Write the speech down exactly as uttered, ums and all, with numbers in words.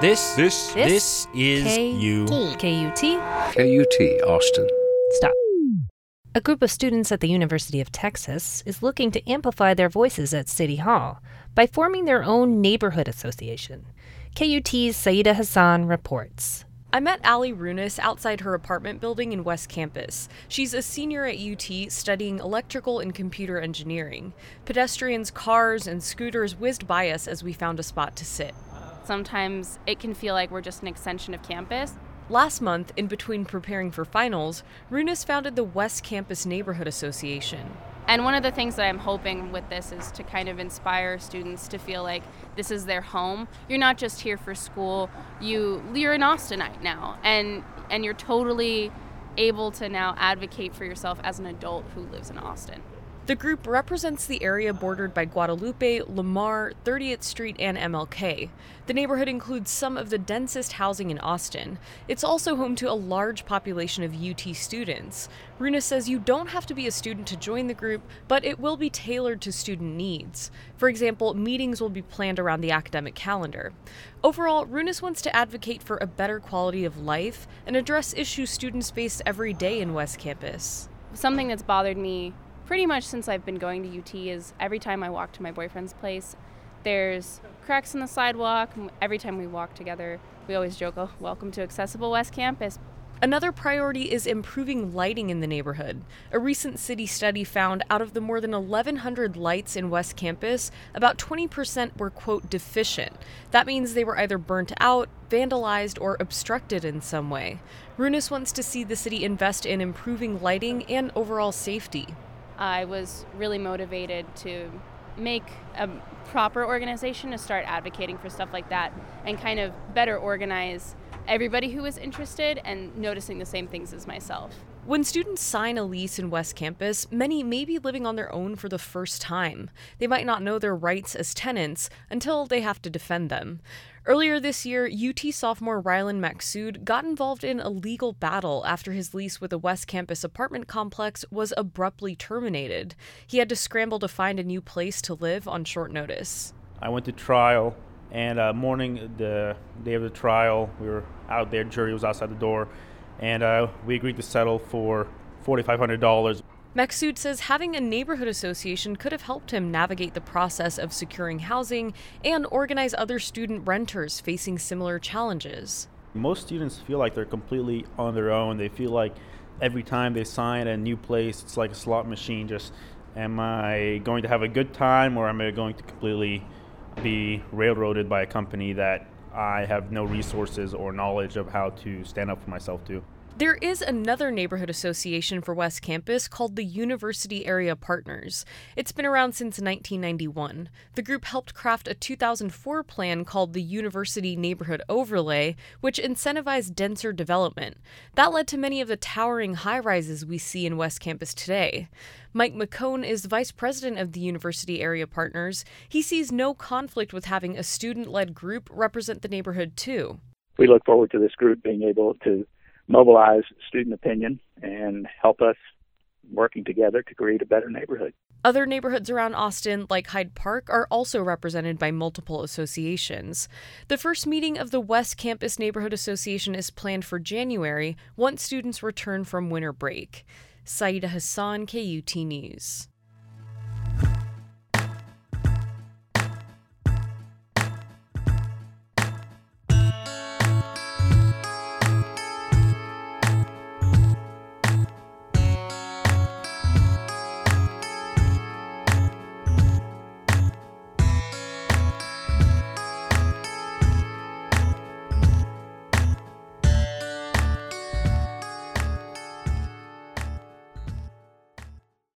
This, this, This this is K- you. K U T. K U T, Austin. Stop. A group of students at the University of Texas is looking to amplify their voices at City Hall by forming their own neighborhood association. K U T's Saida Hassan reports. I met Allie Runis outside her apartment building in West Campus. She's a senior at U T studying electrical and computer engineering. Pedestrians, cars, and scooters whizzed by us as we found a spot to sit. Sometimes it can feel like we're just an extension of campus. Last month, in between preparing for finals, Runis founded the West Campus Neighborhood Association. And one of the things that I'm hoping with this is to kind of inspire students to feel like this is their home. You're not just here for school, you, you're an Austinite now, and, and you're totally able to now advocate for yourself as an adult who lives in Austin. The group represents the area bordered by Guadalupe, Lamar, thirtieth Street, and M L K. The neighborhood includes some of the densest housing in Austin. It's also home to a large population of U T students. Runis says you don't have to be a student to join the group, but it will be tailored to student needs. For example, meetings will be planned around the academic calendar. Overall, Runis wants to advocate for a better quality of life and address issues students face every day in West Campus. Something that's bothered me pretty much since I've been going to U T is every time I walk to my boyfriend's place, there's cracks in the sidewalk. Every time we walk together, we always joke, oh, welcome to accessible West Campus. Another priority is improving lighting in the neighborhood. A recent city study found out of the more than eleven hundred lights in West Campus, about twenty percent were, quote, deficient. That means they were either burnt out, vandalized, or obstructed in some way. Runis wants to see the city invest in improving lighting and overall safety. I was really motivated to make a proper organization to start advocating for stuff like that and kind of better organize everybody who was interested and noticing the same things as myself. When students sign a lease in West Campus, many may be living on their own for the first time. They might not know their rights as tenants until they have to defend them. Earlier this year, U T sophomore Rylan Maksoud got involved in a legal battle after his lease with a West Campus apartment complex was abruptly terminated. He had to scramble to find a new place to live on short notice. I went to trial, and uh, morning, the day of the trial, we were out there, jury was outside the door, and uh, we agreed to settle for four thousand five hundred dollars. Maksoud says having a neighborhood association could have helped him navigate the process of securing housing and organize other student renters facing similar challenges. Most students feel like they're completely on their own. They feel like every time they sign a new place, it's like a slot machine. Just, am I going to have a good time, or am I going to completely be railroaded by a company that I have no resources or knowledge of how to stand up for myself to? There is another neighborhood association for West Campus called the University Area Partners. It's been around since nineteen ninety-one. The group helped craft a two thousand four plan called the University Neighborhood Overlay, which incentivized denser development. That led to many of the towering high-rises we see in West Campus today. Mike McCone is vice president of the University Area Partners. He sees no conflict with having a student-led group represent the neighborhood too. We look forward to this group being able to mobilize student opinion and help us working together to create a better neighborhood. Other neighborhoods around Austin, like Hyde Park, are also represented by multiple associations. The first meeting of the West Campus Neighborhood Association is planned for January, once students return from winter break. Saida Hassan, K U T News.